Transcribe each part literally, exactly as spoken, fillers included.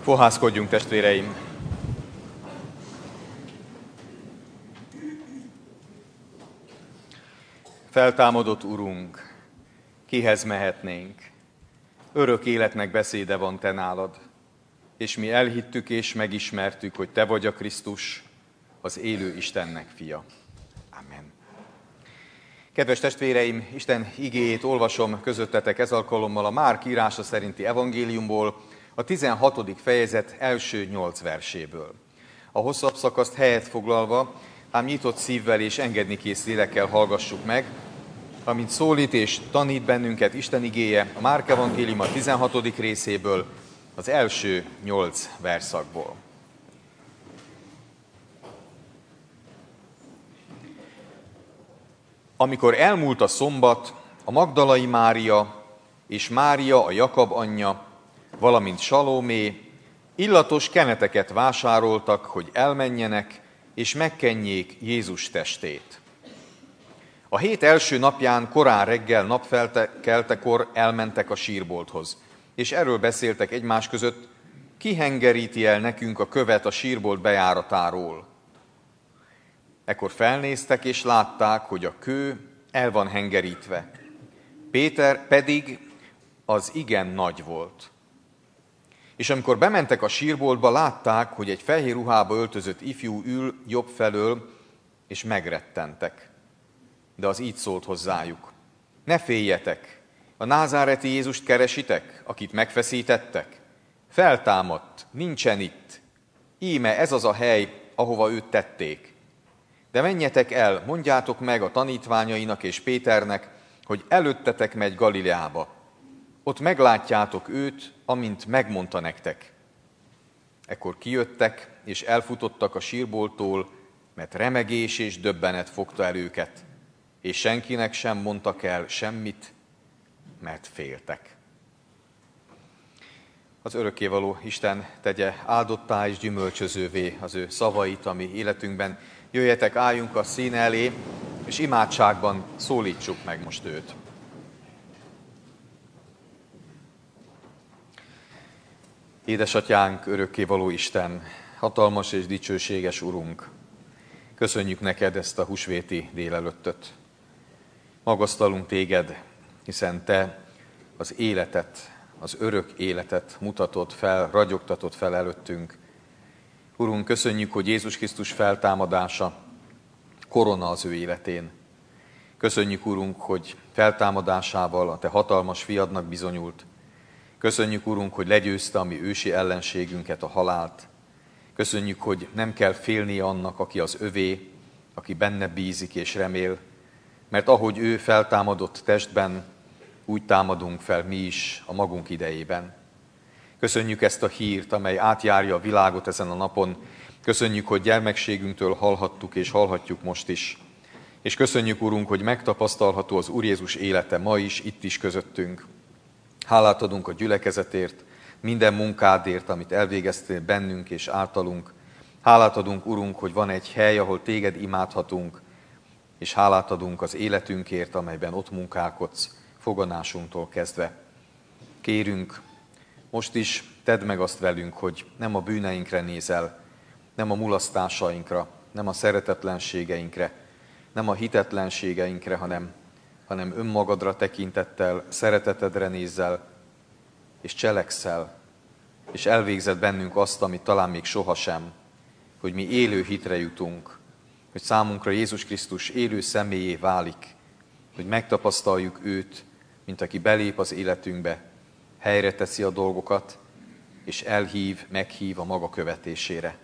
Fohászkodjunk, testvéreim! Feltámadott Urunk, kihez mehetnénk? Örök életnek beszéde van te nálad, és mi elhittük és megismertük, hogy te vagy a Krisztus, az élő Istennek fia. Amen. Kedves testvéreim, Isten igéjét olvasom közöttetek ez alkalommal a Márk írása szerinti evangéliumból, a tizenhatodik fejezet első nyolc verséből. A hosszabb szakaszt helyet foglalva, ám nyitott szívvel és engednikész lélekkel hallgassuk meg, amint szólít és tanít bennünket Isten igéje a Márk evangélium a tizenhatodik részéből, az első nyolc verszakból. Amikor elmúlt a szombat, a Magdalai Mária és Mária, a Jakab anyja, valamint Salomé illatos keneteket vásároltak, hogy elmenjenek és megkenjék Jézus testét. A hét első napján korán reggel napkeltekor elmentek a sírbolthoz, és erről beszéltek egymás között, ki hengeríti el nekünk a követ a sírbolt bejáratáról. Ekkor felnéztek és látták, hogy a kő el van hengerítve. Péter pedig az igen nagy volt. És amikor bementek a sírboltba, látták, hogy egy fehér ruhába öltözött ifjú ül jobb felől, és megrettentek. De az így szólt hozzájuk: ne féljetek, a názáreti Jézust keresitek, akit megfeszítettek? Feltámadt, nincsen itt. Íme ez az a hely, ahova őt tették. De menjetek el, mondjátok meg a tanítványainak és Péternek, hogy előttetek megy Galileába. Ott meglátjátok őt, amint megmondta nektek. Ekkor kijöttek, és elfutottak a sírbolttól, mert remegés és döbbenet fogta el őket, és senkinek sem mondtak el semmit, mert féltek. Az örökkévaló Isten tegye áldottá és gyümölcsözővé az ő szavait a mi életünkben. Jöjjetek, álljunk a színe elé, és imádságban szólítsuk meg most őt. Édesatyánk, örökkévaló Isten, hatalmas és dicsőséges Urunk, köszönjük neked ezt a húsvéti délelőttöt. Magasztalunk téged, hiszen te az életet, az örök életet mutatod fel, ragyogtatod fel előttünk. Urunk, köszönjük, hogy Jézus Krisztus feltámadása korona az ő életén. Köszönjük, Urunk, hogy feltámadásával a te hatalmas fiadnak bizonyult. Köszönjük, Urunk, hogy legyőzte a mi ősi ellenségünket, a halált. Köszönjük, hogy nem kell félnie annak, aki az övé, aki benne bízik és remél, mert ahogy ő feltámadott testben, úgy támadunk fel mi is a magunk idejében. Köszönjük ezt a hírt, amely átjárja a világot ezen a napon. Köszönjük, hogy gyermekségünktől hallhattuk és hallhatjuk most is. És köszönjük, Urunk, hogy megtapasztalható az Úr Jézus élete ma is, itt is közöttünk. Hálát adunk a gyülekezetért, minden munkádért, amit elvégeztél bennünk és általunk. Hálát adunk, Urunk, hogy van egy hely, ahol téged imádhatunk, és hálát adunk az életünkért, amelyben ott munkálkodsz, foganásunktól kezdve. Kérünk, most is tedd meg azt velünk, hogy nem a bűneinkre nézel, nem a mulasztásainkra, nem a szeretetlenségeinkre, nem a hitetlenségeinkre, hanem, hanem önmagadra tekintettel, szeretetedre nézzel, és cselekszel, és elvégzed bennünk azt, amit talán még sohasem, hogy mi élő hitre jutunk, hogy számunkra Jézus Krisztus élő személyé válik, hogy megtapasztaljuk őt, mint aki belép az életünkbe, helyre teszi a dolgokat, és elhív, meghív a maga követésére.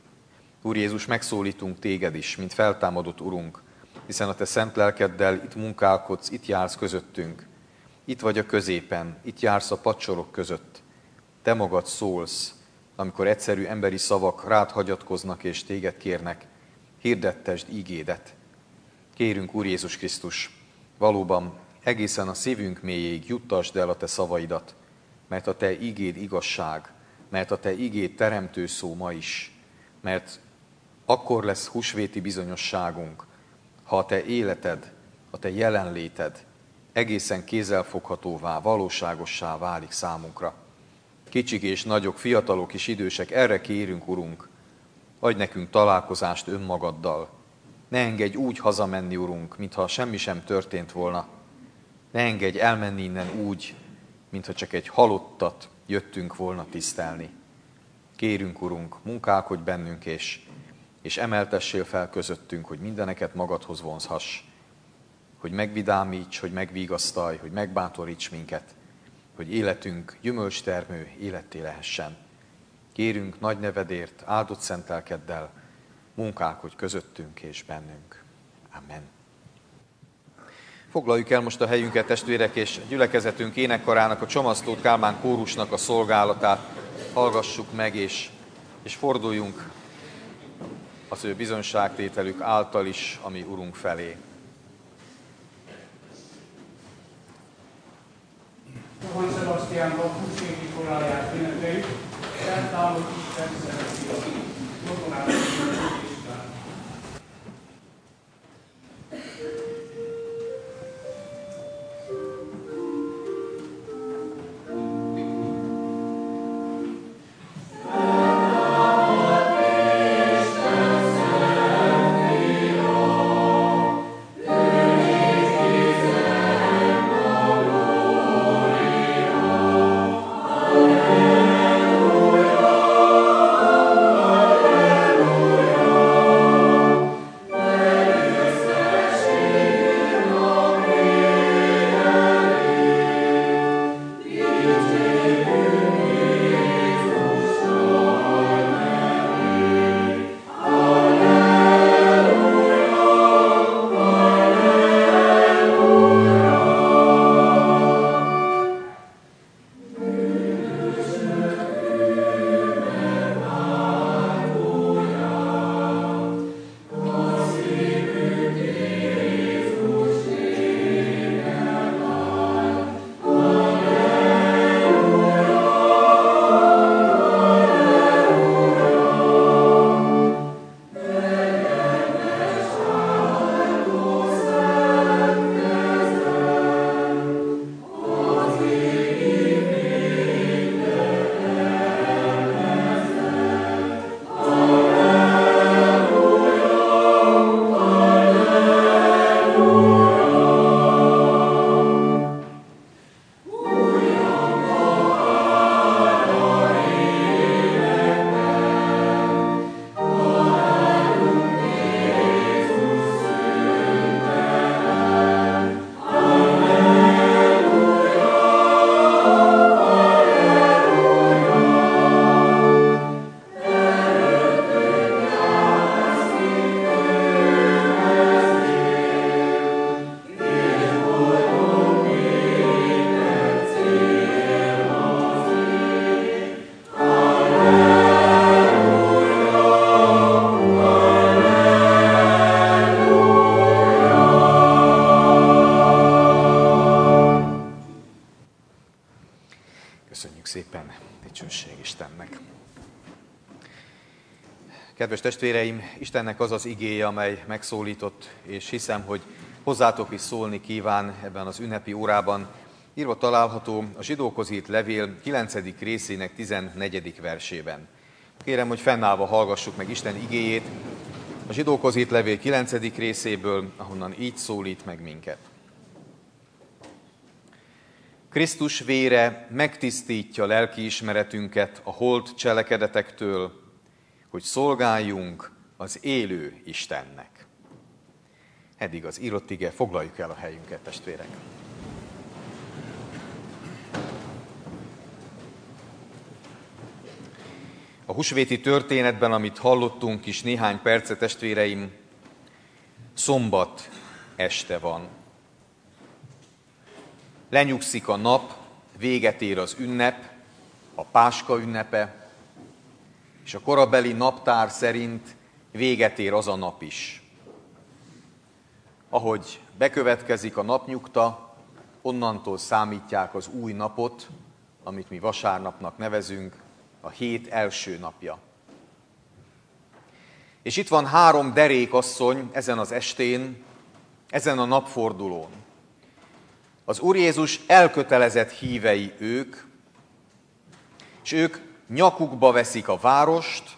Úr Jézus, megszólítunk téged is, mint feltámadott Urunk, hiszen a te szent lelkeddel itt munkálkodsz, itt jársz közöttünk. Itt vagy a középen, itt jársz a padsorok között. Te magad szólsz, amikor egyszerű emberi szavak rád hagyatkoznak és téged kérnek. Hirdettesd ígédet. Kérünk, Úr Jézus Krisztus, valóban egészen a szívünk mélyéig juttasd el a te szavaidat, mert a te ígéd igazság, mert a te ígéd teremtő szó ma is, mert akkor lesz húsvéti bizonyosságunk, ha a te életed, a te jelenléted egészen kézzelfoghatóvá, valóságossá válik számunkra. kicsik és nagyok, fiatalok és idősek, erre kérünk, Urunk, adj nekünk találkozást önmagaddal. Ne engedj úgy hazamenni, Urunk, mintha semmi sem történt volna. Ne engedj elmenni innen úgy, mintha csak egy halottat jöttünk volna tisztelni. Kérünk, Urunk, munkálkodj bennünk, és, és emeltessél fel közöttünk, hogy mindeneket magadhoz vonzhass, hogy megvidámíts, hogy megvigasztalj, hogy megbátoríts minket, hogy életünk gyümölcstermő életté lehessen. Kérünk nagy nevedért, áldott szent lelkeddel, munkálkodj közöttünk és bennünk. Amen. Foglaljuk el most a helyünket, testvérek, és gyülekezetünk énekkarának, a Csomasztót Kálmán kórusnak a szolgálatát hallgassuk meg, és, és forduljunk az ő bizonyságtételük által is a mi Urunk felé. Johann Sebastian Bach húsvéti koráját ünnepeljük, Szent Álmod Isten szereti, Motonát Isten. szépen, dicsőség Istennek. Kedves testvéreim, Istennek az az igéje, amely megszólított, és hiszem, hogy hozzátok is szólni kíván ebben az ünnepi órában. Írva található a Zsidókhoz írt levél kilencedik részének tizennegyedik versében. Kérem, hogy fennállva hallgassuk meg Isten igéjét a Zsidókhoz írt levél kilencedik részéből, ahonnan így szólít meg minket. Krisztus vére megtisztítja lelkiismeretünket a holt cselekedetektől, hogy szolgáljunk az élő Istennek. Eddig az írott ige, foglaljuk el a helyünket, testvérek. A húsvéti történetben, amit hallottunk is néhány percet, testvéreim, szombat este van. Lenyugszik a nap, véget ér az ünnep, a Páska ünnepe, és a korabeli naptár szerint véget ér az a nap is. Ahogy bekövetkezik a napnyugta, onnantól számítják az új napot, amit mi vasárnapnak nevezünk, a hét első napja. És itt van három derékasszony ezen az estén, ezen a napfordulón. Az Úr Jézus elkötelezett hívei ők, és ők nyakukba veszik a várost,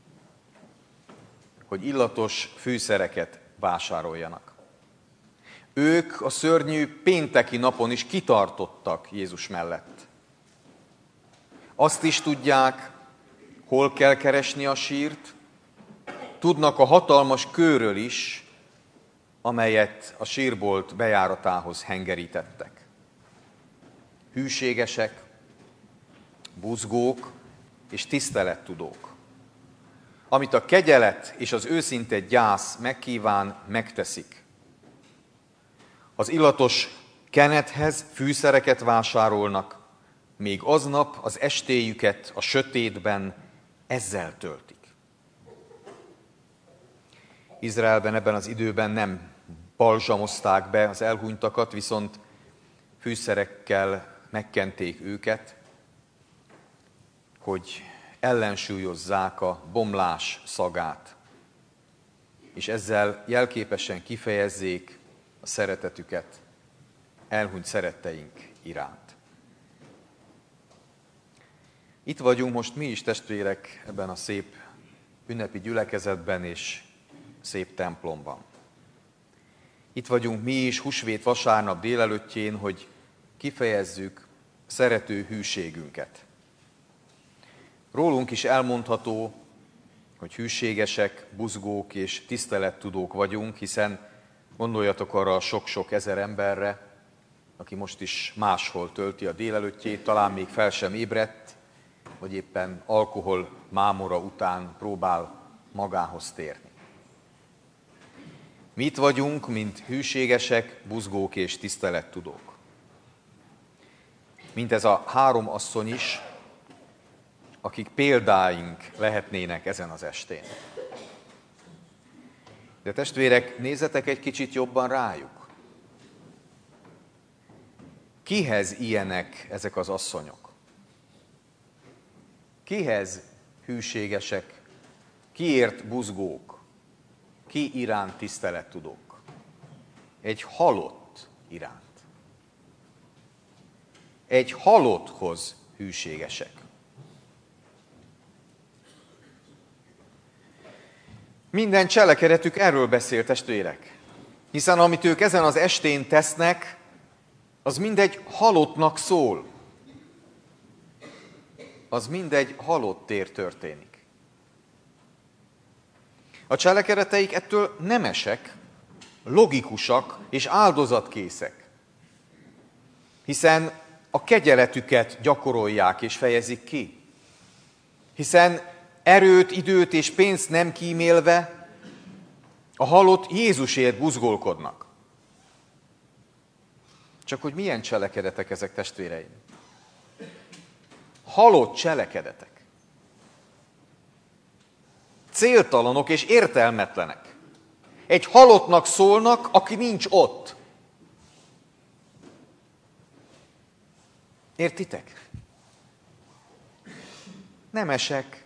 hogy illatos fűszereket vásároljanak. Ők a szörnyű pénteki napon is kitartottak Jézus mellett. Azt is tudják, hol kell keresni a sírt, tudnak a hatalmas kőről is, amelyet a sírbolt bejáratához hengerítettek. Hűségesek, buzgók és tisztelettudók. Amit a kegyelet és az őszinte gyász megkíván, megteszik. Az illatos kenethez fűszereket vásárolnak, még aznap az estéjüket a sötétben ezzel töltik. Izraelben ebben az időben nem balzsamozták be az elhunytakat, viszont fűszerekkel megkenték őket, hogy ellensúlyozzák a bomlás szagát, és ezzel jelképesen kifejezzék a szeretetüket elhunyt szeretteink iránt. Itt vagyunk most mi is, testvérek, ebben a szép ünnepi gyülekezetben és szép templomban. Itt vagyunk mi is húsvét vasárnap délelőttjén, hogy kifejezzük szerető hűségünket. Rólunk is elmondható, hogy hűségesek, buzgók és tisztelettudók vagyunk, hiszen gondoljatok arra a sok-sok ezer emberre, aki most is máshol tölti a délelőttjét, talán még fel sem ébredt, vagy éppen alkohol mámora után próbál magához térni. Mi itt vagyunk, mint hűségesek, buzgók és tisztelettudók. Mint ez a három asszony is, akik példáink lehetnének ezen az estén. De testvérek, nézzetek egy kicsit jobban rájuk. Kihez ilyenek ezek az asszonyok? Kihez hűségesek? Kiért buzgók? Ki iránt tisztelettudók? Egy halott iránt. Egy halotthoz hűségesek. Minden cselekedetük erről beszél, testvérek. Hiszen amit ők ezen az estén tesznek, az mindegy halottnak szól. Az mindegy halottért történik. A cselekedeteik ettől nemesek, logikusak és áldozatkészek. Hiszen a kegyeletüket gyakorolják és fejezik ki. Hiszen erőt, időt és pénzt nem kímélve a halott Jézusért buzgolkodnak. Csak hogy milyen cselekedetek ezek, testvéreim? Halott cselekedetek. Céltalanok és értelmetlenek. Egy halottnak szólnak, aki nincs ott. Értitek? Nemesek,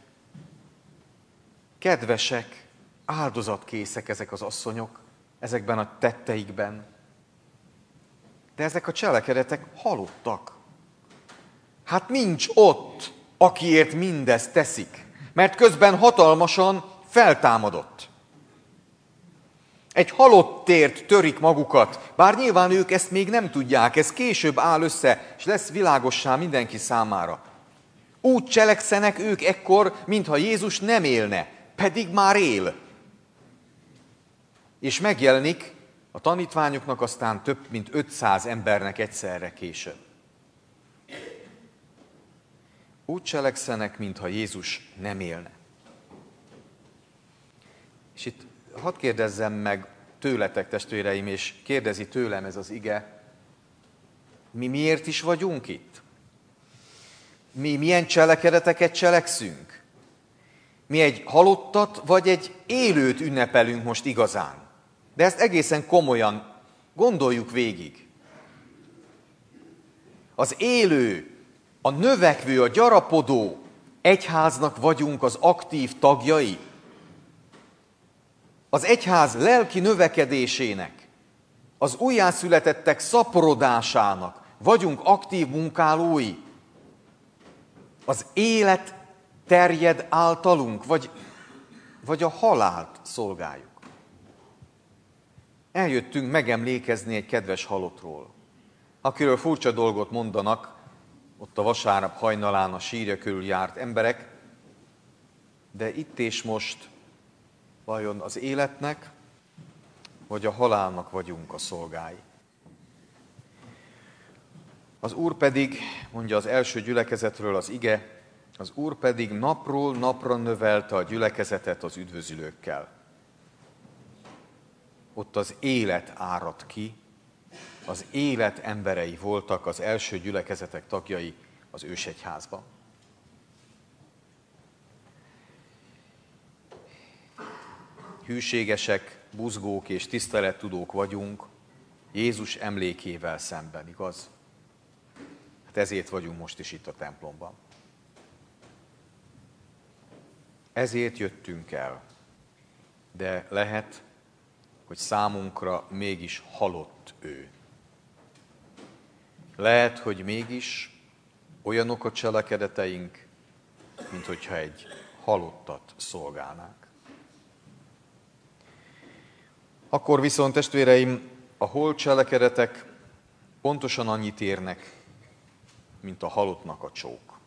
kedvesek, áldozatkészek ezek az asszonyok, ezekben a tetteikben. De ezek a cselekedetek halottak. Hát nincs ott, akiért mindezt teszik, mert közben hatalmasan feltámadott. Egy halottért törik magukat, bár nyilván ők ezt még nem tudják, ez később áll össze, és lesz világossá mindenki számára. Úgy cselekszenek ők ekkor, mintha Jézus nem élne, pedig már él. És megjelenik a tanítványoknak aztán több mint ötszáz embernek egyszerre később. Úgy cselekszenek, mintha Jézus nem élne. És itt hadd kérdezzem meg tőletek, testvéreim, és kérdezi tőlem ez az ige, mi miért is vagyunk itt? Mi milyen cselekedeteket cselekszünk? Mi egy halottat, vagy egy élőt ünnepelünk most igazán? De ezt egészen komolyan gondoljuk végig. Az élő, a növekvő, a gyarapodó egyháznak vagyunk az aktív tagjai. Az egyház lelki növekedésének, az újjászületettek szaporodásának vagyunk aktív munkálói. Az élet terjed általunk, vagy, vagy a halált szolgáljuk. Eljöttünk megemlékezni egy kedves halottról, akiről furcsa dolgot mondanak, ott a vasárnap hajnalán a sírja körül járt emberek, de itt és most vajon az életnek, vagy a halálnak vagyunk a szolgái. Az Úr pedig, mondja az első gyülekezetről az ige, az Úr pedig napról napra növelte a gyülekezetet az üdvözülőkkel. Ott az élet áradt ki, az élet emberei voltak az első gyülekezetek tagjai az ősegyházban. Hűségesek, buzgók és tisztelettudók vagyunk Jézus emlékével szemben, igaz? Hát ezért vagyunk most is itt a templomban. Ezért jöttünk el, de lehet, hogy számunkra mégis halott ő. Lehet, hogy mégis olyanok a cselekedeteink, mint hogyha egy halottat szolgálnánk. Akkor viszont, testvéreim, a holt cselekedetek pontosan annyit érnek, mint a halottnak a csók.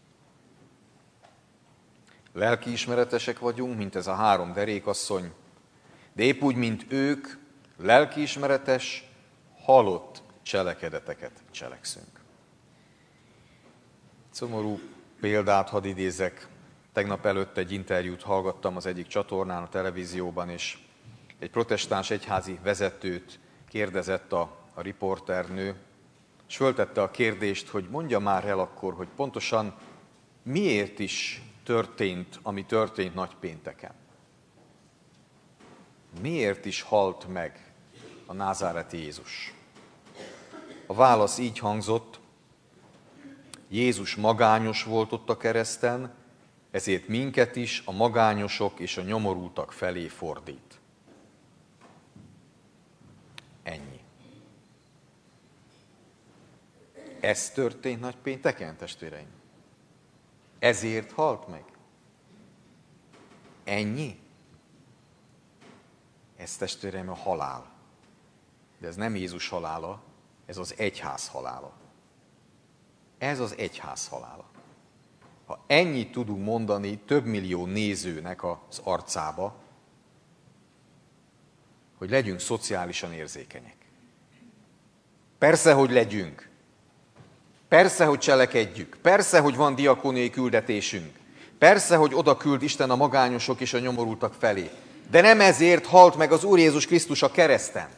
Lelkiismeretesek vagyunk, mint ez a három derékasszony, de épp úgy, mint ők, lelkiismeretes, halott cselekedeteket cselekszünk. Szomorú példát hadd idézek. Tegnap előtt egy interjút hallgattam az egyik csatornán, a televízióban, és egy protestáns egyházi vezetőt kérdezett a, a riporternő, és föltette a kérdést, hogy mondja már el akkor, hogy pontosan miért is történt, ami történt nagypénteken. Miért is halt meg a názáreti Jézus? A válasz így hangzott: Jézus magányos volt ott a kereszten, ezért minket is a magányosok és a nyomorultak felé fordít. Ennyi. Ez történt nagypénteken, testvéreim? Ezért halt meg? Ennyi? Ez, testvéreim, a halál. De ez nem Jézus halála, ez az egyház halála. Ez az egyház halála. Ha ennyit tudunk mondani több millió nézőnek az arcába, hogy legyünk szociálisan érzékenyek. Persze, hogy legyünk. Persze, hogy cselekedjük. Persze, hogy van diakóniai küldetésünk. Persze, hogy oda küld Isten a magányosok és a nyomorultak felé. De nem ezért halt meg az Úr Jézus Krisztus a kereszten.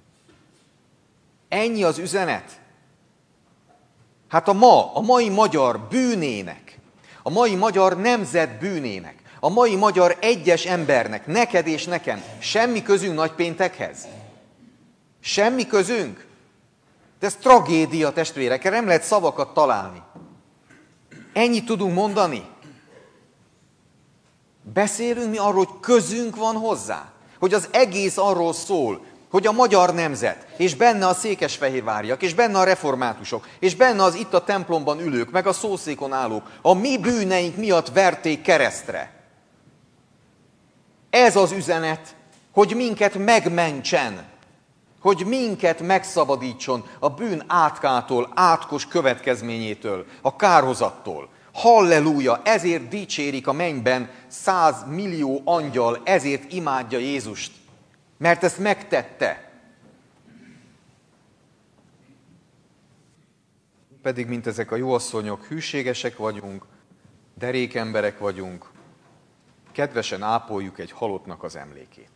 Ennyi az üzenet. Hát a ma, a mai magyar bűnének, a mai magyar nemzet bűnének, a mai magyar egyes embernek, neked és nekem semmi közünk nagypéntekhez? Semmi közünk? De ez tragédia, testvérek, erre nem lehet szavakat találni. Ennyit tudunk mondani? Beszélünk mi arról, hogy közünk van hozzá? Hogy az egész arról szól, hogy a magyar nemzet, és benne a székesfehérváriak, és benne a reformátusok, és benne az itt a templomban ülők, meg a szószékon állók, a mi bűneink miatt verték keresztre. Ez az üzenet, hogy minket megmentsen, hogy minket megszabadítson a bűn átkától, átkos következményétől, a kárhozattól. Halleluja! Ezért dicsérik a mennyben száz millió angyal, ezért imádja Jézust, mert ezt megtette. Pedig, mint ezek a jó asszonyok, hűségesek vagyunk, derék emberek vagyunk, kedvesen ápoljuk egy halottnak az emlékét.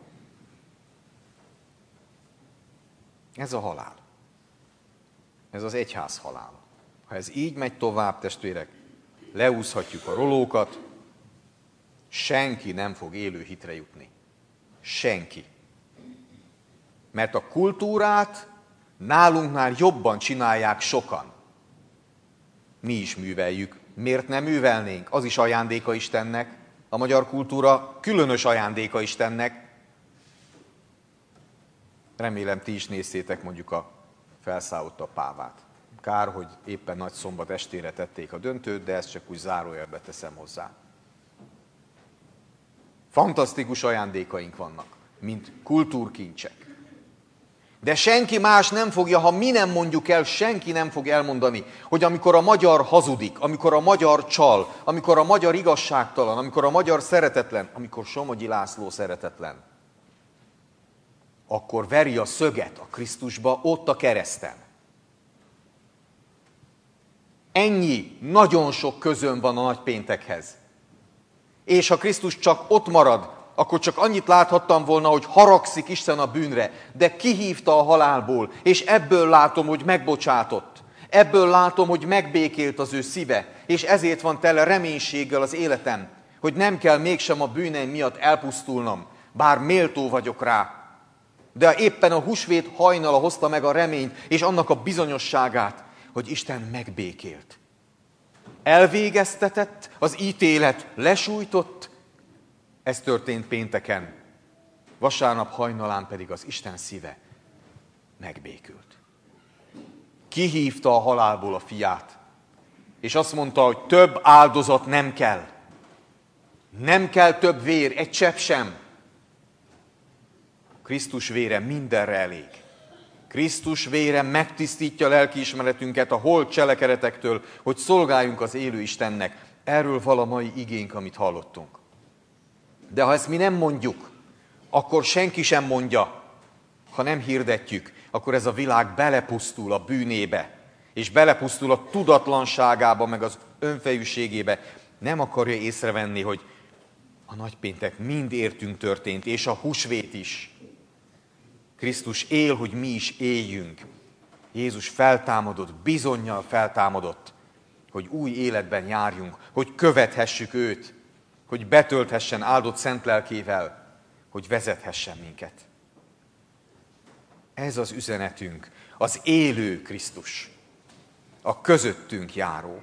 Ez a halál. Ez az egyház halála. Ha ez így megy tovább, testvérek, leúszhatjuk a rolókat, senki nem fog élő hitre jutni. Senki. Mert a kultúrát nálunknál jobban csinálják sokan. Mi is műveljük. Miért nem művelnénk? Az is ajándéka Istennek. A magyar kultúra különös ajándéka Istennek. Remélem, ti is néztétek mondjuk a Felszállott a pávát. Kár, hogy éppen nagy szombat estére tették a döntőt, de ezt csak úgy zárójelbe teszem hozzá. Fantasztikus ajándékaink vannak, mint kultúrkincsek. De senki más nem fogja, ha mi nem mondjuk el, senki nem fog elmondani, hogy amikor a magyar hazudik, amikor a magyar csal, amikor a magyar igazságtalan, amikor a magyar szeretetlen, amikor Somogyi László szeretetlen, akkor veri a szöget a Krisztusba, ott a kereszten. Ennyi, nagyon sok közön van a nagypéntekhez. És ha Krisztus csak ott marad, akkor csak annyit láthattam volna, hogy haragszik Isten a bűnre, de kihívta a halálból, és ebből látom, hogy megbocsátott. Ebből látom, hogy megbékélt az ő szíve, és ezért van tele reménységgel az életem, hogy nem kell mégsem a bűneim miatt elpusztulnom, bár méltó vagyok rá. De éppen a húsvét hajnala hozta meg a reményt, és annak a bizonyosságát, hogy Isten megbékélt. Elvégeztetett, az ítélet lesújtott, ez történt pénteken. Vasárnap hajnalán pedig az Isten szíve megbékült. Kihívta a halálból a fiát, és azt mondta, hogy több áldozat nem kell. Nem kell több vér, egy csepp sem. Krisztus vére mindenre elég. Krisztus vére megtisztítja lelkiismeretünket a holt cselekedetektől, hogy szolgáljunk az élő Istennek. Erről val a mai igénk, amit hallottunk. De ha ezt mi nem mondjuk, akkor senki sem mondja. Ha nem hirdetjük, akkor ez a világ belepusztul a bűnébe, és belepusztul a tudatlanságába, meg az önfejűségébe. Nem akarja észrevenni, hogy a nagypéntek mind értünk történt, és a húsvét is. Krisztus él, hogy mi is éljünk. Jézus feltámadott, bizonnyal feltámadott, hogy új életben járjunk, hogy követhessük őt, hogy betölthessen áldott szent lelkével, hogy vezethessen minket. Ez az üzenetünk, az élő Krisztus, a közöttünk járó.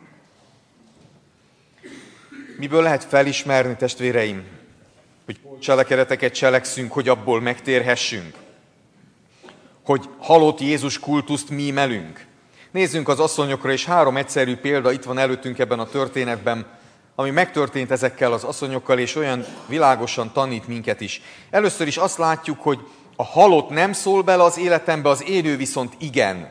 Miből lehet felismerni, testvéreim, hogy cselekedeteket cselekszünk, hogy abból megtérhessünk? Hogy halott Jézus kultuszt mímelünk? Nézzünk az asszonyokra, és három egyszerű példa itt van előttünk ebben a történetben, ami megtörtént ezekkel az asszonyokkal, és olyan világosan tanít minket is. Először is azt látjuk, hogy a halott nem szól bele az életembe, az élő viszont igen.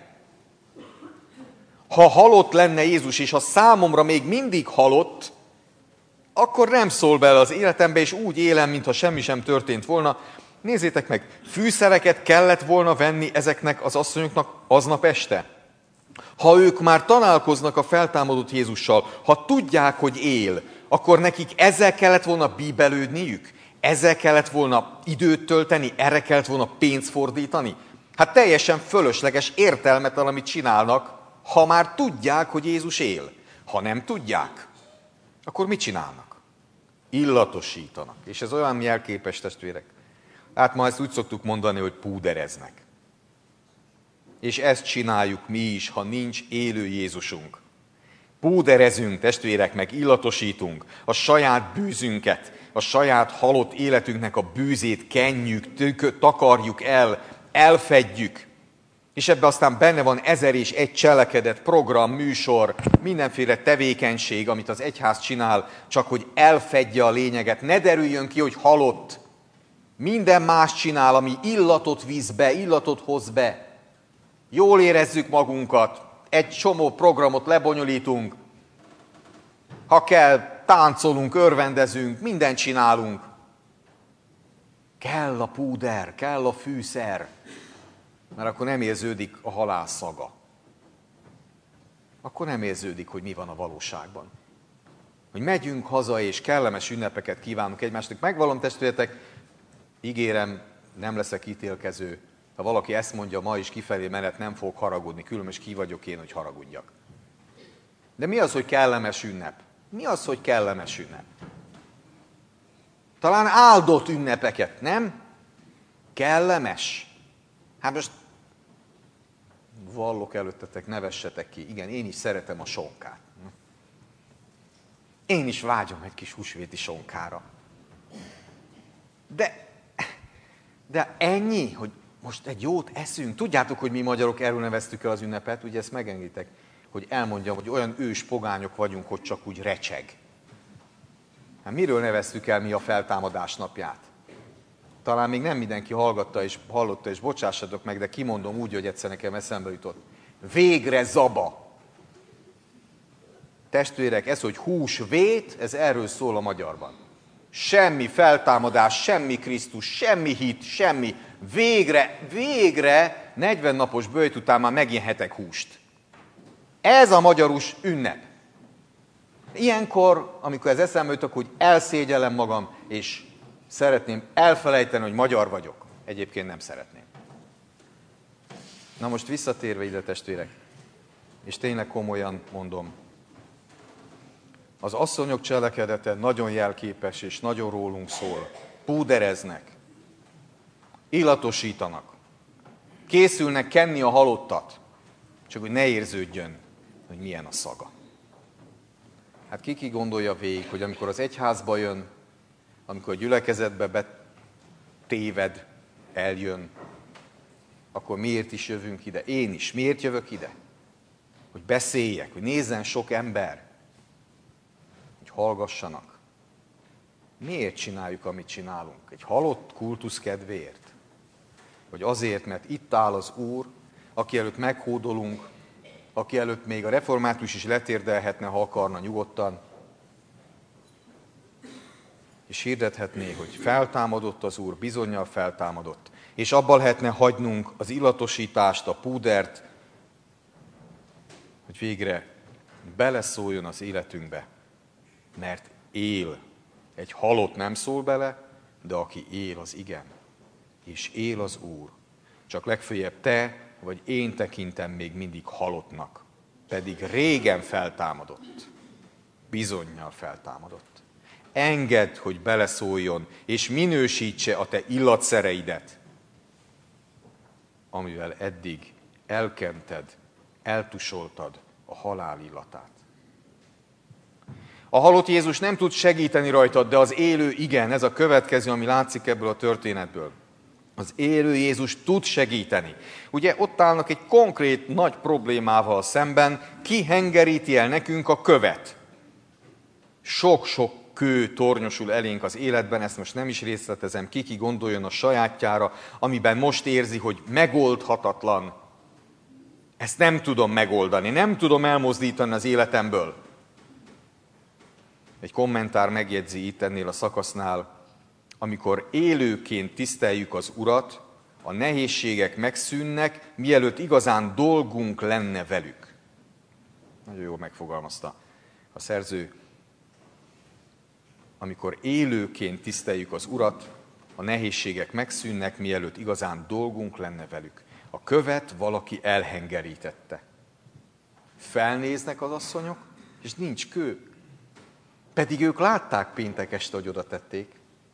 Ha halott lenne Jézus, és ha számomra még mindig halott, akkor nem szól bele az életembe, és úgy élem, mintha semmi sem történt volna. Nézzétek meg, fűszereket kellett volna venni ezeknek az asszonyoknak aznap este. Ha ők már találkoznak a feltámadott Jézussal, ha tudják, hogy él, akkor nekik ezzel kellett volna bíbelődniük? Ezzel kellett volna időt tölteni? Erre kellett volna pénzt fordítani? Hát teljesen fölösleges, értelmetlen, amit csinálnak, ha már tudják, hogy Jézus él. Ha nem tudják, akkor mit csinálnak? Illatosítanak. És ez olyan jelképes, testvérek. Hát ma ezt úgy szoktuk mondani, hogy púdereznek. És ezt csináljuk mi is, ha nincs élő Jézusunk. Púderezünk, testvérek, meg illatosítunk a saját bűzünket, a saját halott életünknek a bűzét kenjük, tök, takarjuk el, elfedjük. És ebben aztán benne van ezer és egy cselekedet, program, műsor, mindenféle tevékenység, amit az egyház csinál, csak hogy elfedje a lényeget, ne derüljön ki, hogy halott. Minden más csinál, ami illatot visz be, illatot hoz be. Jól érezzük magunkat, egy csomó programot lebonyolítunk, ha kell, táncolunk, örvendezünk, mindent csinálunk. Kell a púder, kell a fűszer, mert akkor nem érződik a halál szaga. Akkor nem érződik, hogy mi van a valóságban. Hogy megyünk haza, és kellemes ünnepeket kívánunk egymásnak. Megvallom, testvéretek, ígérem, nem leszek ítélkező. Ha valaki ezt mondja ma is kifelé menet, nem fog haragudni, különben is ki vagyok én, hogy haragudjak. De mi az, hogy kellemes ünnep? Mi az, hogy kellemes ünnep? Talán áldott ünnepeket, nem? Kellemes. Hát most vallok előttetek, ne vessetek ki. Igen, én is szeretem a sonkát. Én is vágyom egy kis húsvéti sonkára. De, de ennyi, hogy most egy jót eszünk. Tudjátok, hogy mi magyarok erről neveztük el az ünnepet, ugye ezt megengeditek, hogy elmondjam, hogy olyan ős pogányok vagyunk, hogy csak úgy recseg. Hát miről neveztük el mi a feltámadás napját? Talán még nem mindenki hallgatta és hallotta, és bocsássatok meg, de kimondom úgy, hogy egyszer nekem eszembe jutott. Végre zaba! Testvérek, ez, hogy hús vét, ez erről szól a magyarban. Semmi feltámadás, semmi Krisztus, semmi hit, semmi. Végre, végre negyven napos böjt után már megjehetek húst. Ez a magyarus ünnep. Ilyenkor, amikor ez eszembe jut, hogy elszégyellem magam, és szeretném elfelejteni, hogy magyar vagyok. Egyébként nem szeretném. Na most visszatérve ide, testvérek, és tényleg komolyan mondom, az asszonyok cselekedete nagyon jelképes, és nagyon rólunk szól. Púdereznek, illatosítanak, készülnek kenni a halottat, csak hogy ne érződjön, hogy milyen a szaga. Hát ki ki gondolja végig, hogy amikor az egyházba jön, amikor a gyülekezetbe betéved, eljön, akkor miért is jövünk ide? Én is. Miért jövök ide? Hogy beszéljek, hogy nézzen sok ember, hogy hallgassanak. Miért csináljuk, amit csinálunk? Egy halott kultusz kedvéért? Vagy azért, mert itt áll az Úr, aki előtt meghódolunk, aki előtt még a református is letérdelhetne, ha akarna nyugodtan, és hirdethetné, hogy feltámadott az Úr, bizonnyal feltámadott, és abban lehetne hagynunk az illatosítást, a púdert, hogy végre beleszóljon az életünkbe, mert él. Egy halott nem szól bele, de aki él, az igen. És él az Úr. Csak legfeljebb te vagy én tekintem még mindig halottnak, pedig régen feltámadott. Bizonnyal feltámadott. Engedd, hogy beleszóljon, és minősítse a te illatszereidet, amivel eddig elkented, eltusoltad a halál illatát. A halott Jézus nem tud segíteni rajtad, de az élő igen. Ez a következő, ami látszik ebből a történetből. Az élő Jézus tud segíteni. Ugye ott állnak egy konkrét nagy problémával szemben, ki hengeríti el nekünk a követ. Sok-sok kő tornyosul elénk az életben, ezt most nem is részletezem, ki ki gondoljon a sajátjára, amiben most érzi, hogy megoldhatatlan. Ezt nem tudom megoldani, nem tudom elmozdítani az életemből. Egy kommentár megjegyzi itt ennél a szakasznál, amikor élőként tiszteljük az Urat, a nehézségek megszűnnek, mielőtt igazán dolgunk lenne velük. Nagyon jól megfogalmazta a szerző. Amikor élőként tiszteljük az Urat, a nehézségek megszűnnek, mielőtt igazán dolgunk lenne velük. A követ valaki elhengerítette. Felnéznek az asszonyok, és nincs kő. Pedig ők látták péntek este, hogy oda tették.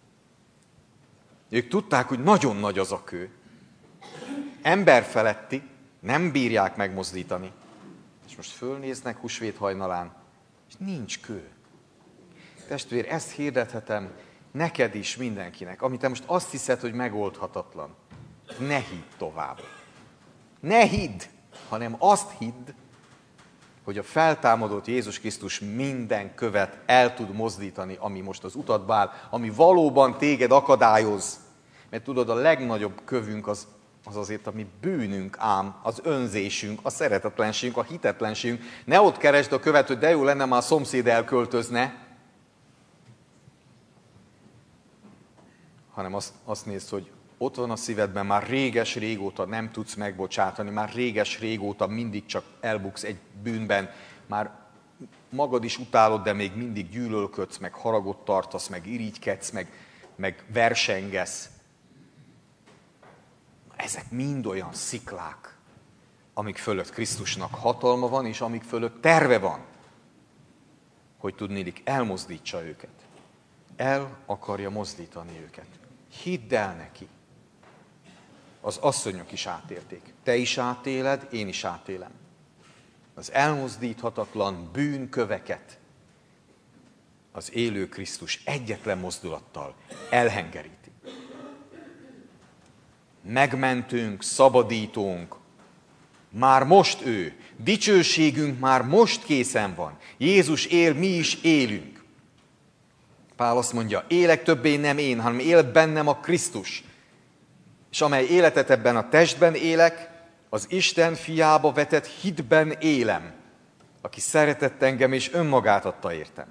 Ők tudták, hogy nagyon nagy az a kő. Emberfeletti, nem bírják megmozdítani. És most fölnéznek húsvét hajnalán, és nincs kő. Testvér, ezt hirdethetem neked is, mindenkinek, amit te most azt hiszed, hogy megoldhatatlan. Ne hidd tovább. Ne hidd, hanem azt hidd, hogy a feltámadott Jézus Krisztus minden követ el tud mozdítani, ami most az utadba áll, ami valóban téged akadályoz. Mert tudod, a legnagyobb kövünk az, az azért a mi bűnünk ám, az önzésünk, a szeretetlenségünk, a hitetlenségünk. Ne ott keresd a követ, hogy de jó lenne, már a szomszéd elköltözne, hanem azt, azt nézd, hogy ott van a szívedben, már réges-régóta nem tudsz megbocsátani, már réges-régóta mindig csak elbuksz egy bűnben, már magad is utálod, de még mindig gyűlölködsz, meg haragot tartasz, meg irigykedsz, meg, meg versengesz. Ezek mind olyan sziklák, amik fölött Krisztusnak hatalma van, és amik fölött terve van, hogy tudnélik elmozdítsa őket. El akarja mozdítani őket. Hidd el neki. Az asszonyok is átélték. Te is átéled, én is átélem. Az elmozdíthatatlan bűnköveket az élő Krisztus egyetlen mozdulattal elhengeríti. megmentőnk, szabadítónk, már most ő, dicsőségünk már most készen van. Jézus él, mi is élünk. Pál azt mondja, élek többé nem én, hanem él bennem a Krisztus. És amely életet ebben a testben élek, az Isten fiába vetett hitben élem, aki szeretett engem és önmagát adta értem.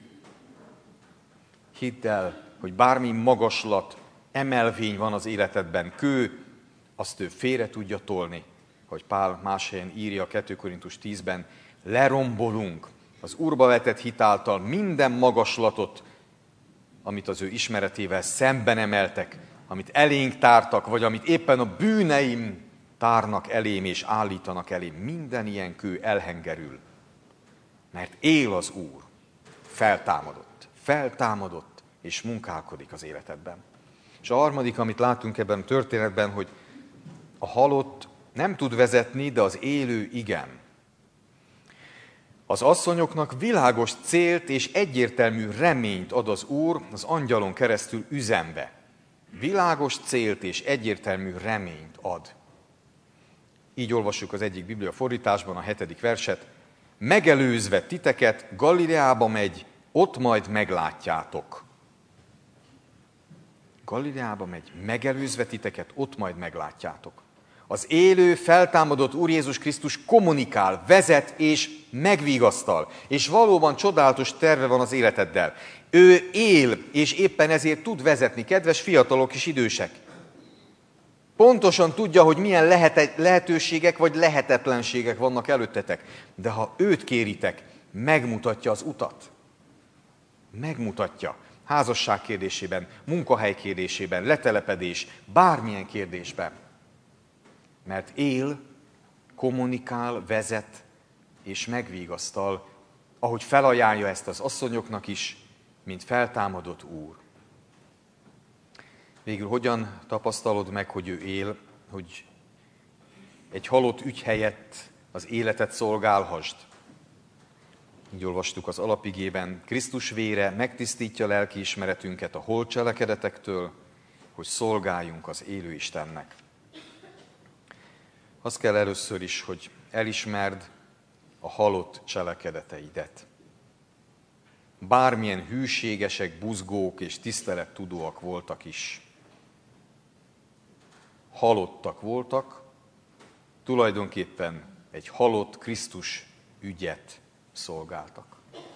Hidd el, hogy bármi magaslat, emelvény van az életedben, kő, azt ő félre tudja tolni, hogy Pál más helyen írja a kettő Korintus tízben, lerombolunk az Úrba vetett hit által minden magaslatot, amit az ő ismeretével szemben emeltek, amit elénk tártak, vagy amit éppen a bűneim tárnak elém és állítanak elém. Minden ilyen kő elhengerül, mert él az Úr, feltámadott, feltámadott, és munkálkodik az életedben. És a harmadik, amit látunk ebben a történetben, hogy a halott nem tud vezetni, de az élő igen. Az asszonyoknak világos célt és egyértelmű reményt ad az Úr az angyalon keresztül üzembe. Világos célt és egyértelmű reményt ad. Így olvassuk az egyik biblia fordításban a hetedik verset. Megelőzve titeket, Galileába megy, ott majd meglátjátok. Galileába megy, megelőzve titeket, ott majd meglátjátok. Az élő, feltámadott Úr Jézus Krisztus kommunikál, vezet és megvigasztal. És valóban csodálatos terve van az életeddel. Ő él, és éppen ezért tud vezetni, kedves fiatalok és idősek. Pontosan tudja, hogy milyen lehet- lehetőségek vagy lehetetlenségek vannak előttetek. De ha őt kéritek, megmutatja az utat. Megmutatja. Házasság kérdésében, munkahely kérdésében, letelepedés, bármilyen kérdésben. Mert él, kommunikál, vezet és megvigasztal, ahogy felajánlja ezt az asszonyoknak is, mint feltámadott Úr. Végül hogyan tapasztalod meg, hogy ő él, hogy egy halott ügy helyett az életet szolgálhasd? Így olvastuk az alapigében, Krisztus vére megtisztítja lelkiismeretünket a holt cselekedetektől, hogy szolgáljunk az élő Istennek. Az kell először is, hogy elismerd a halott cselekedeteidet. Bármilyen hűségesek, buzgók és tisztelettudóak voltak is. Halottak voltak, tulajdonképpen egy halott Krisztus ügyet szolgáltak.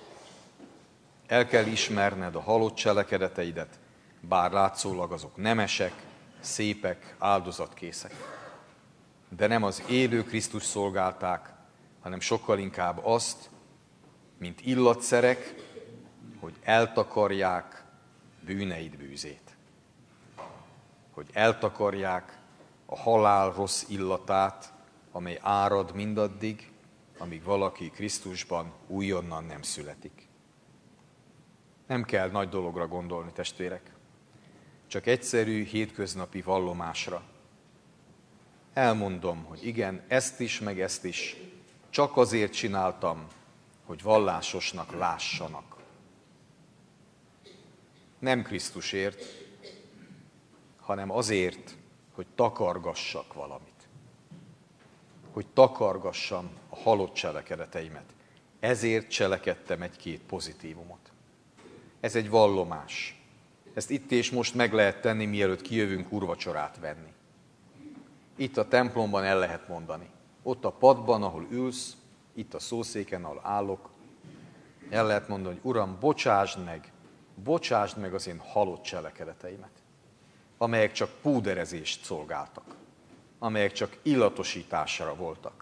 El kell ismerned a halott cselekedeteidet, bár látszólag azok nemesek, szépek, áldozatkészek. De nem az élő Krisztus szolgálták, hanem sokkal inkább azt, mint illatszerek, hogy eltakarják bűneid bűzét. Hogy eltakarják a halál rossz illatát, amely árad mindaddig, amíg valaki Krisztusban újonnan nem születik. Nem kell nagy dologra gondolni, testvérek. Csak egyszerű, hétköznapi vallomásra. Elmondom, hogy igen, ezt is, meg ezt is csak azért csináltam, hogy vallásosnak lássanak. Nem Krisztusért, hanem azért, hogy takargassak valamit. Hogy takargassam a halott cselekedeteimet. Ezért cselekedtem egy-két pozitívumot. Ez egy vallomás. Ezt itt és most meg lehet tenni, mielőtt kijövünk úrvacsorát venni. Itt a templomban el lehet mondani. Ott a padban, ahol ülsz, itt a szószéken, ahol állok, el lehet mondani, hogy Uram, bocsásd meg, bocsásd meg az én halott cselekedeteimet, amelyek csak púderezést szolgáltak, amelyek csak illatosításra voltak.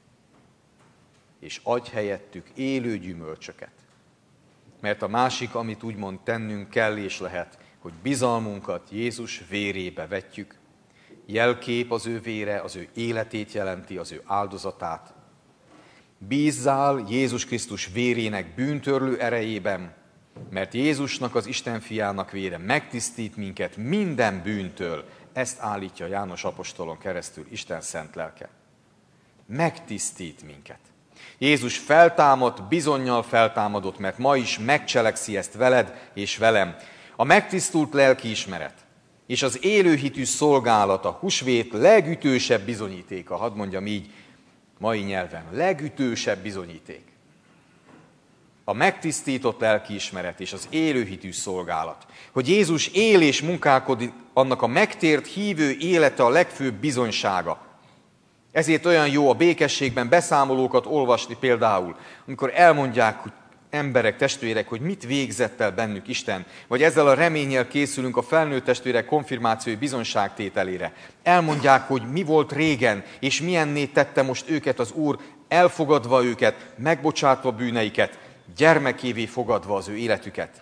És adj helyettük élő gyümölcsöket. Mert a másik, amit úgymond tennünk kell és lehet, hogy bizalmunkat Jézus vérébe vetjük, jelkép az ő vére, az ő életét jelenti, az ő áldozatát. Bízzál Jézus Krisztus vérének bűntörlő erejében, mert Jézusnak, az Isten fiának vére megtisztít minket minden bűntől. Ezt állítja János apostolon keresztül Isten szent lelke. Megtisztít minket. Jézus feltámadt, bizonnyal feltámadott, mert ma is megcselekszi ezt veled és velem. A megtisztult lelkiismeret, és az élőhitű szolgálat a húsvét legütősebb bizonyítéka, hadd mondjam így mai nyelven, legütősebb bizonyíték. A megtisztított lelkiismeret és az élőhitű szolgálat. Hogy Jézus él és munkálkodik, annak a megtért hívő élete a legfőbb bizonysága. Ezért olyan jó a békességben beszámolókat olvasni például, amikor elmondják, hogy emberek, testvérek, hogy mit végzett el bennük Isten, vagy ezzel a reménnyel készülünk a felnőtt testvérek konfirmációi bizonyságtételére. Elmondják, hogy mi volt régen, és milyenné tette most őket az Úr, elfogadva őket, megbocsátva bűneiket, gyermekévé fogadva az ő életüket.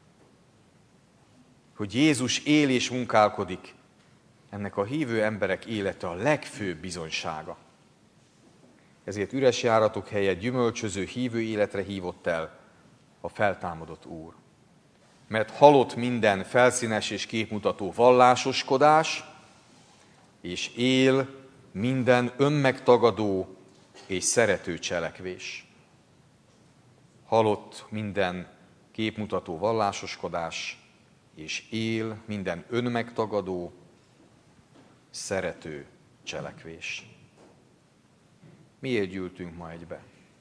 Hogy Jézus él és munkálkodik, ennek a hívő emberek élete a legfőbb bizonysága. Ezért üres járatok helyett gyümölcsöző hívő életre hívott el a feltámadott Úr. Mert halott minden felszínes és képmutató vallásoskodás, és él minden önmegtagadó és szerető cselekvés. Halott minden képmutató vallásoskodás, és él minden önmegtagadó, szerető cselekvés. Miért gyűltünk ma egybe?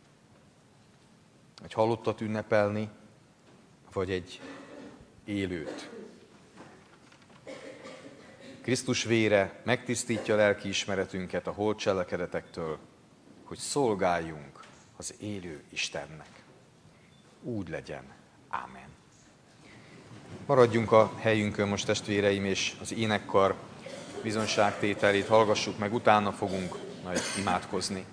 Egy halottat ünnepelni, vagy egy élőt? Krisztus vére megtisztítja lelki ismeretünket a holt cselekedetektől, hogy szolgáljunk az élő Istennek. Úgy legyen. Ámen. Maradjunk a helyünkön most, testvéreim, és az énekkar bizonyságtételét hallgassuk meg, utána fogunk majd imádkozni.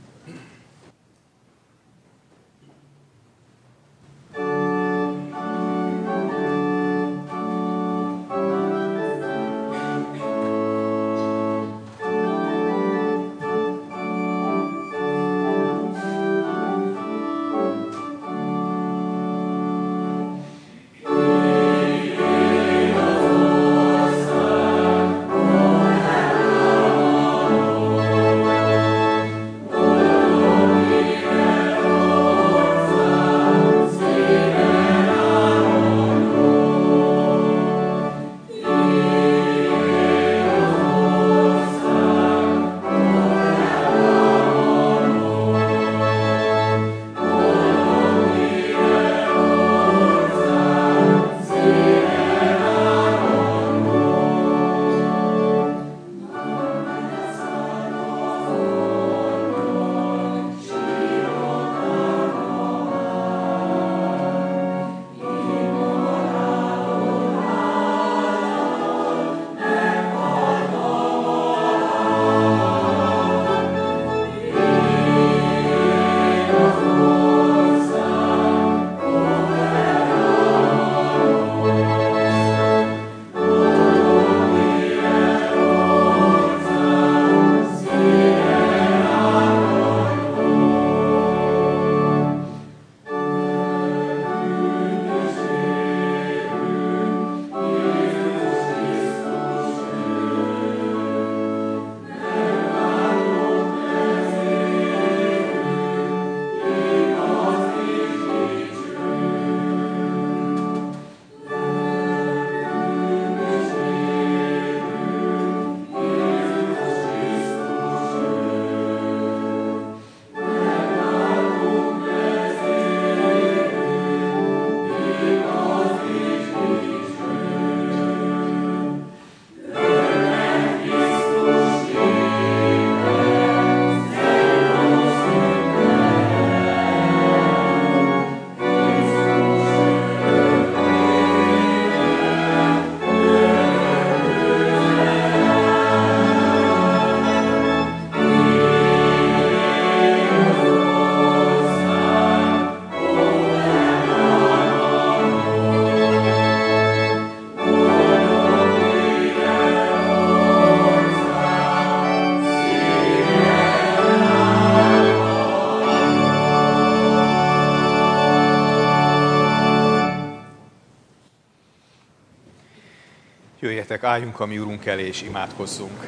Jöjjetek, álljunk a mi Urunk elé, és imádkozzunk.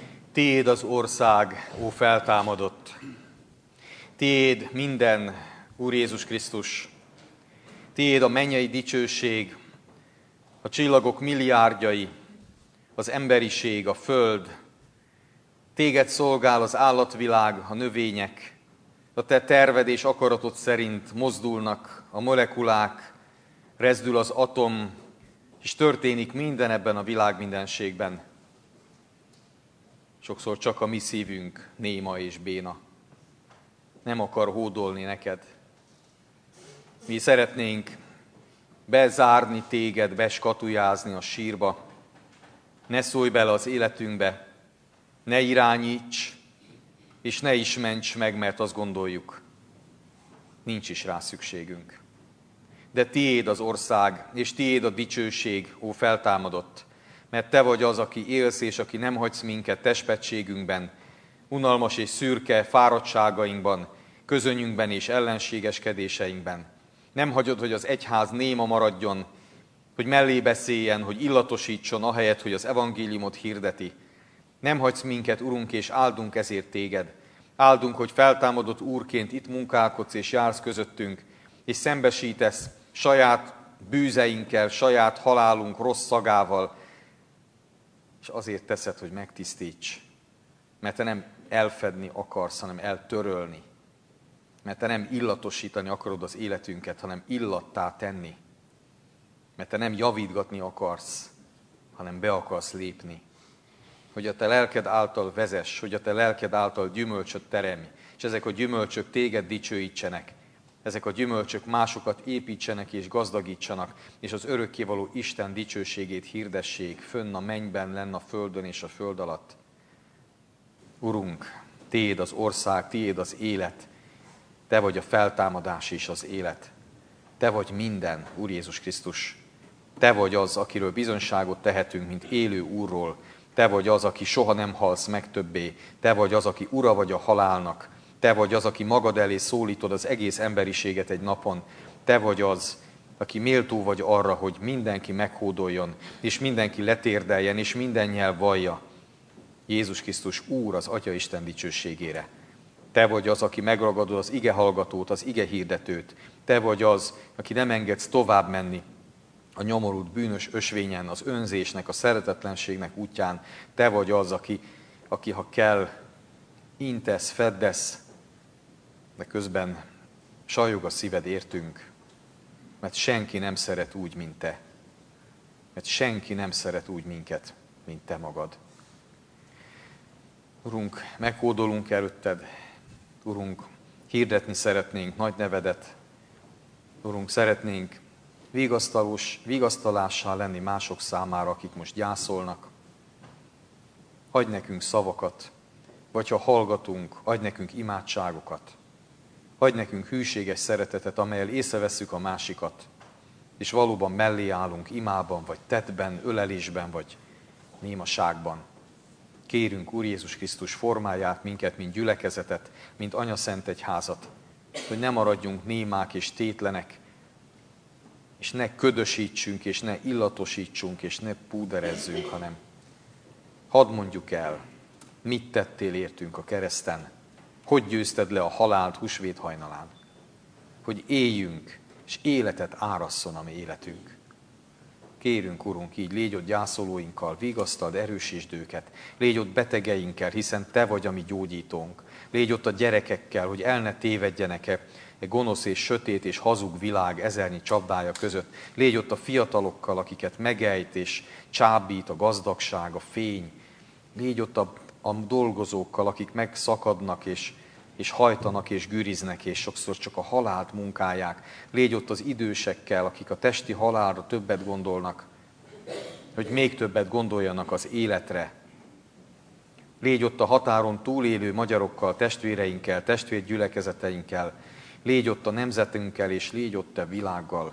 Tiéd az ország, ó feltámadott, tiéd minden Úr Jézus Krisztus, Tiéd a mennyei dicsőség, a csillagok milliárdjai, az emberiség, a föld. Téged szolgál az állatvilág, a növények. A Te terved és akaratod szerint mozdulnak a molekulák, rezdül az atom, és történik minden ebben a világ mindenségben. Sokszor csak a mi szívünk néma és béna. Nem akar hódolni neked. Mi szeretnénk bezárni téged, beskatujázni a sírba. Ne szólj bele az életünkbe, ne irányíts, és ne is ments meg, mert azt gondoljuk, nincs is rá szükségünk. De tiéd az ország, és tiéd a dicsőség, ó feltámadott, mert te vagy az, aki élsz, és aki nem hagysz minket testpetségünkben, unalmas és szürke fáradtságainkban, közönyünkben és ellenségeskedéseinkben. Nem hagyod, hogy az egyház néma maradjon, hogy mellé beszéljen, hogy illatosítson, ahelyett, hogy az evangéliumot hirdeti. Nem hagysz minket, Urunk, és áldunk ezért téged. Áldunk, hogy feltámadott Úrként itt munkálkodsz és jársz közöttünk, és szembesítesz saját bűzeinkkel, saját halálunk rossz szagával, és azért teszed, hogy megtisztíts. Mert te nem elfedni akarsz, hanem eltörölni. Mert te nem illatosítani akarod az életünket, hanem illattá tenni. Mert te nem javítgatni akarsz, hanem be akarsz lépni. Hogy a te lelked által vezess, hogy a te lelked által gyümölcsöt teremj, és ezek a gyümölcsök téged dicsőítsenek. Ezek a gyümölcsök másokat építsenek és gazdagítsanak, és az örökkévaló Isten dicsőségét hirdessék, fönn a mennyben, lenn a földön és a föld alatt. Urunk, tiéd az ország, tiéd az élet, te vagy a feltámadás és az élet. Te vagy minden, Úr Jézus Krisztus. Te vagy az, akiről bizonyságot tehetünk, mint élő Úrról. Te vagy az, aki soha nem halsz meg többé. Te vagy az, aki ura vagy a halálnak. Te vagy az, aki magad elé szólítod az egész emberiséget egy napon. Te vagy az, aki méltó vagy arra, hogy mindenki meghódoljon, és mindenki letérdeljen, és minden nyelv vallja. Jézus Krisztus Úr az Atya Isten dicsőségére. Te vagy az, aki megragadod az ige hallgatót, az ige hirdetőt. Te vagy az, aki nem engedsz tovább menni a nyomorult bűnös ösvényen, az önzésnek, a szeretetlenségnek útján. Te vagy az, aki, aki ha kell, intesz, feddesz, de közben sajog a szíved értünk, mert senki nem szeret úgy, mint te. Mert senki nem szeret úgy minket, mint te magad. Urunk, meghódolunk előtted. Urunk, hirdetni szeretnénk nagy nevedet. Urunk, szeretnénk vigasztalós, vigasztalással lenni mások számára, akik most gyászolnak. Adj nekünk szavakat, vagy ha hallgatunk, adj nekünk imádságokat. Adj nekünk hűséges szeretetet, amellyel észrevesszük a másikat, és valóban mellé állunk imában, vagy tettben, ölelésben, vagy némaságban. Kérünk, Úr Jézus Krisztus, formálját minket, mint gyülekezetet, mint anyaszent egyházat, hogy ne maradjunk némák és tétlenek, és ne ködösítsünk, és ne illatosítsunk, és ne púderezzünk, hanem hadd mondjuk el, mit tettél értünk a kereszten, hogy győzted le a halált húsvét hajnalán, hogy éljünk, és életet árasszon a mi életünk. Kérünk, Urunk, így légy ott gyászolóinkkal, vigasztald, erősítsd őket, légy ott betegeinkkel, hiszen te vagy a mi gyógyítónk. Légy ott a gyerekekkel, hogy el ne tévedjenek-e egy gonosz és sötét és hazug világ ezernyi csapdája között. Légy ott a fiatalokkal, akiket megejt és csábít a gazdagság, a fény. Légy ott a, a dolgozókkal, akik megszakadnak és, és hajtanak és güriznek, és sokszor csak a halált munkálják. Légy ott az idősekkel, akik a testi halálra többet gondolnak, hogy még többet gondoljanak az életre. Légy ott a határon túlélő magyarokkal, testvéreinkkel, testvérgyülekezeteinkkel. Légy ott a nemzetünkkel, és légy ott a világgal.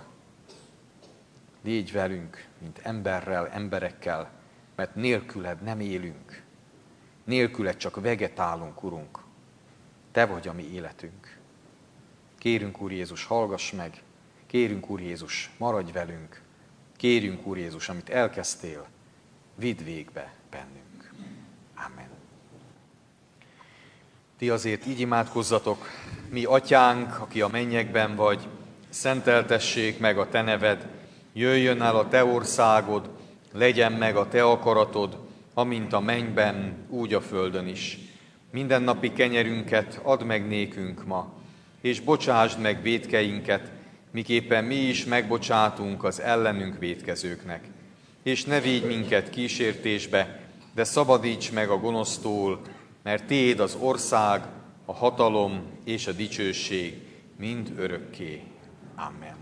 Légy velünk, mint emberrel, emberekkel, mert nélküled nem élünk. Nélküled csak vegetálunk, Urunk. Te vagy a mi életünk. Kérünk, Úr Jézus, hallgass meg. Kérünk, Úr Jézus, maradj velünk. Kérünk, Úr Jézus, amit elkezdtél, vidd végbe bennünk. Amen. Ti azért így imádkozzatok: mi atyánk, aki a mennyekben vagy, szenteltessék meg a te neved, jöjjön el a te országod, legyen meg a te akaratod, amint a mennyben, úgy a földön is. Mindennapi kenyerünket add meg nékünk ma, és bocsásd meg vétkeinket, miképpen mi is megbocsátunk az ellenünk vétkezőknek. És ne védj minket kísértésbe, de szabadíts meg a gonosztól, mert tiéd az ország, a hatalom és a dicsőség mind örökké. Amen.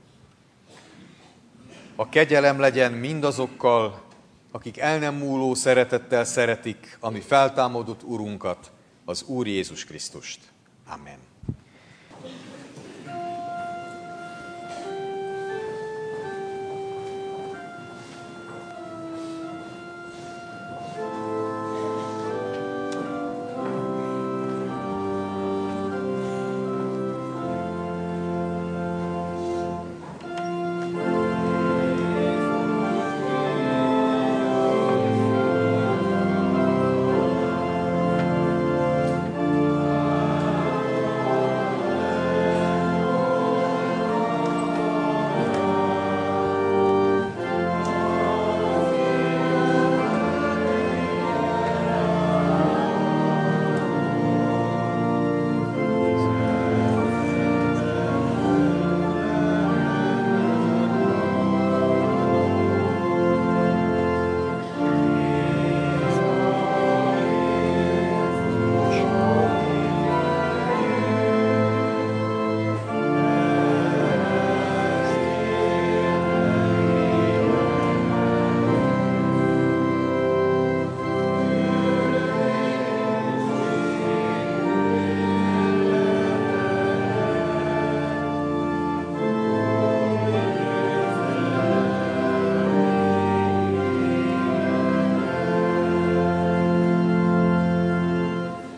A kegyelem legyen mindazokkal, akik el nem múló szeretettel szeretik a mi feltámadott Urunkat, az Úr Jézus Krisztust. Amen.